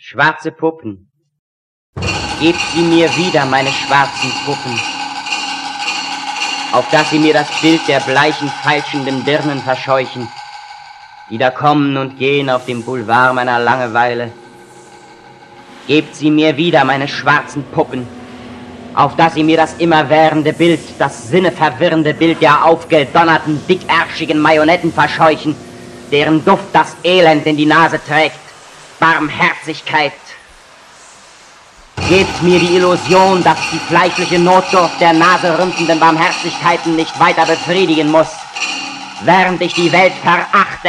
Schwarze Puppen, gebt sie mir wieder, meine schwarzen Puppen, auf dass sie mir das Bild der bleichen, feilschenden Dirnen verscheuchen, die da kommen und gehen auf dem Boulevard meiner Langeweile. Gebt sie mir wieder, meine schwarzen Puppen, auf dass sie mir das immerwährende Bild, das sinneverwirrende Bild der aufgedonnerten, dickärschigen Marionetten verscheuchen, deren Duft das Elend in die Nase trägt. Barmherzigkeit. Gebt mir die Illusion, dass die fleischliche Notdurft der naserümpfenden Barmherzigkeiten nicht weiter befriedigen muss, während ich die Welt verachte.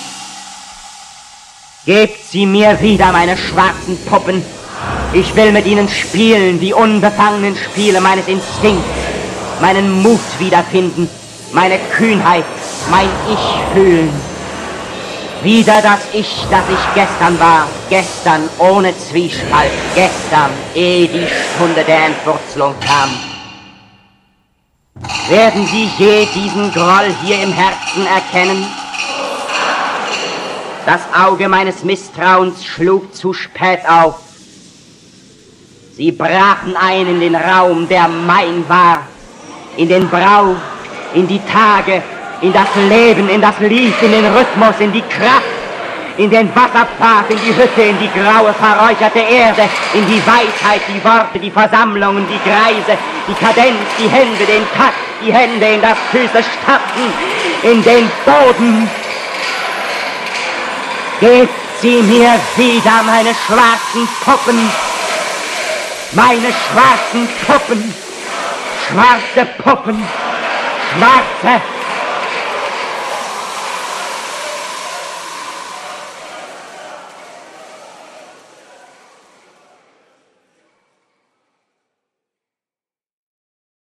Gebt sie mir wieder, meine schwarzen Puppen. Ich will mit ihnen spielen, die unbefangenen Spiele meines Instinkts, meinen Mut wiederfinden, meine Kühnheit, mein Ich fühlen. Wieder das Ich, das ich gestern war, gestern ohne Zwiespalt, gestern, ehe die Stunde der Entwurzelung kam. Werden Sie je diesen Groll hier im Herzen erkennen? Das Auge meines Misstrauens schlug zu spät auf. Sie brachen ein in den Raum, der mein war, in den Brauch, in die Tage, in das Leben, in das Lied, in den Rhythmus, in die Kraft, in den Wasserpfad, in die Hütte, in die graue, verräucherte Erde, in die Weisheit, die Worte, die Versammlungen, die Kreise, die Kadenz, die Hände, den Takt, die Hände, in das Füße stampfen, in den Boden. Gebt sie mir wieder, meine schwarzen Puppen, meine schwarzen Puppen, schwarze Puppen, schwarze